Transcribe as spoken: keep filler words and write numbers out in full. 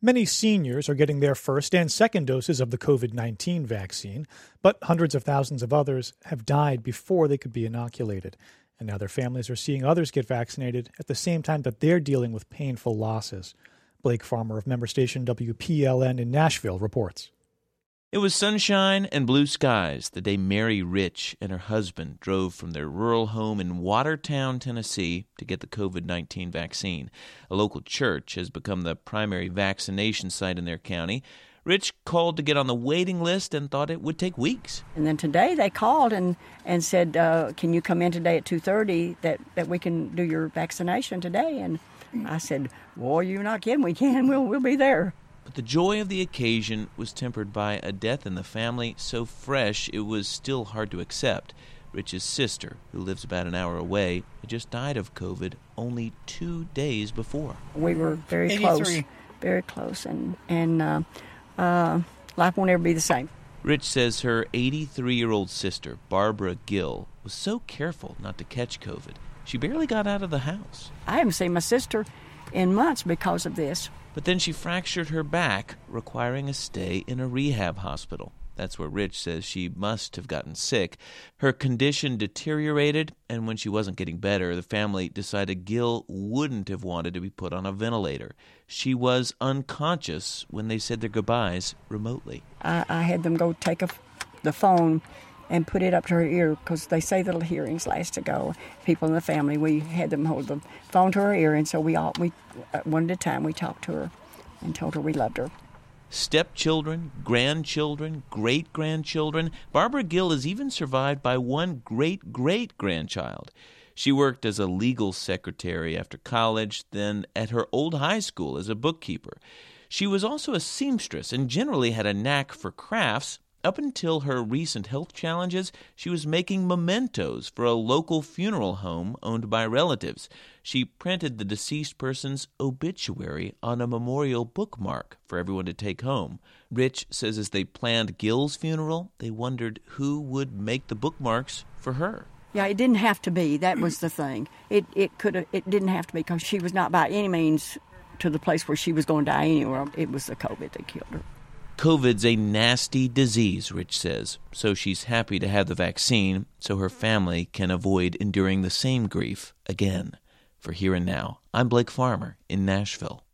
Many seniors are getting their first and second doses of the covid nineteen vaccine, but hundreds of thousands of others have died before they could be inoculated. And now their families are seeing others get vaccinated at the same time that they're dealing with painful losses. Blake Farmer of member station W P L N in Nashville reports. It was sunshine and blue skies the day Mary Rich and her husband drove from their rural home in Watertown, Tennessee, to get the covid nineteen vaccine. A local church has become the primary vaccination site in their county. Rich called to get on the waiting list and thought it would take weeks. And then today they called and, and said, uh, can you come in today at two thirty that, that we can do your vaccination today? And I said, well, you're not kidding. We can. We'll, we'll be there. But the joy of the occasion was tempered by a death in the family so fresh it was still hard to accept. Rich's sister, who lives about an hour away, had just died of COVID only two days before. We were very close, very close, and, and uh, uh, life won't ever be the same. Rich says her eighty-three-year-old sister, Barbara Gill, was so careful not to catch COVID, she barely got out of the house. I haven't seen my sister in months because of this. But then she fractured her back, requiring a stay in a rehab hospital. That's where Rich says she must have gotten sick. Her condition deteriorated, and when she wasn't getting better, the family decided Gill wouldn't have wanted to be put on a ventilator. She was unconscious when they said their goodbyes remotely. I, I had them go take a, the phone and put it up to her ear because they say the hearings last to go. People in the family, we had them hold the phone to her ear, and so we all, we one at a time, we talked to her and told her we loved her. Stepchildren, grandchildren, great-grandchildren. Barbara Gill is even survived by one great-great-grandchild. She worked as a legal secretary after college, then at her old high school as a bookkeeper. She was also a seamstress and generally had a knack for crafts. Up until her recent health challenges, she was making mementos for a local funeral home owned by relatives. She printed the deceased person's obituary on a memorial bookmark for everyone to take home. Rich says as they planned Gill's funeral, they wondered who would make the bookmarks for her. Yeah, it didn't have to be. That was the thing. It it could it didn't have to be because she was not by any means to the place where she was going to die anywhere. It was the COVID that killed her. COVID's a nasty disease, Rich says, so she's happy to have the vaccine so her family can avoid enduring the same grief again. For Here and Now, I'm Blake Farmer in Nashville.